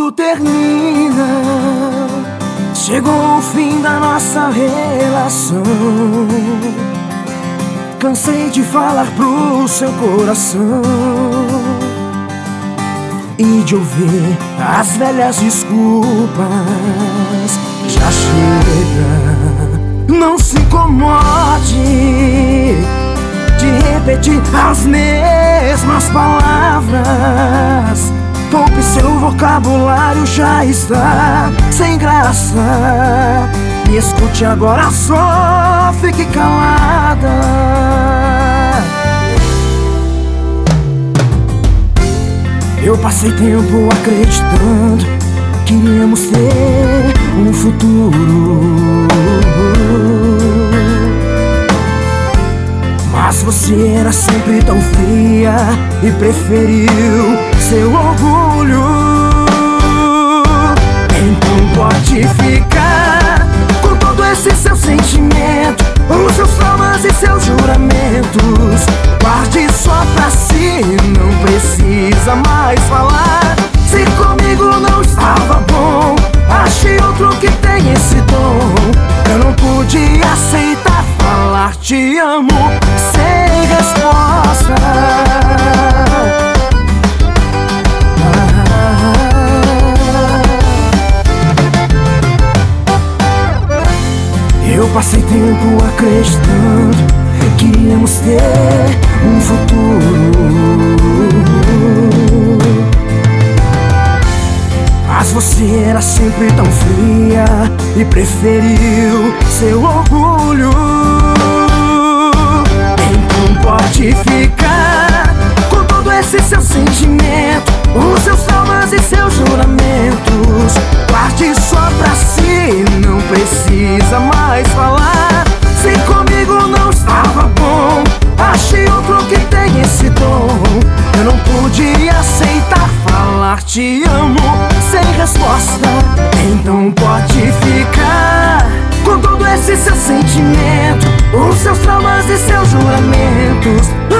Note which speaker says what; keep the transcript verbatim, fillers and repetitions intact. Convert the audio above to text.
Speaker 1: tudo termina, chegou o fim da nossa relação. Cansei de falar pro seu coração e de ouvir as velhas desculpas. Já chega, não se incomode de repetir as mesmas palavras. Poupe seu vocabulário, já está sem graça. Me escute agora, só fique calada. Eu passei tempo acreditando que iríamos ter um futuro, mas você era sempre tão fria e preferiu seu orgulho. Então pode ficar com todo esse seu sentimento, os seus traumas e seus juramentos. Guarde só pra si, não precisa mais falar. Se comigo não estava bom, achei outro que tem esse dom. Eu não pude aceitar falar te amo sem resposta. Eu passei tempo acreditando que iríamos ter um futuro, mas você era sempre tão fria e preferiu seu orgulho. Então pode ficar com todo esse seu sentimento, os seus traumas e seus juramentos. Guarde só pra si, não precisa mais falar. Se comigo não estava bom, achei outro que tem esse dom. Eu não pude aceitar falar te amo sem resposta. Então pode ficar com todo esse seu sentimento, os seus traumas e seus juramentos.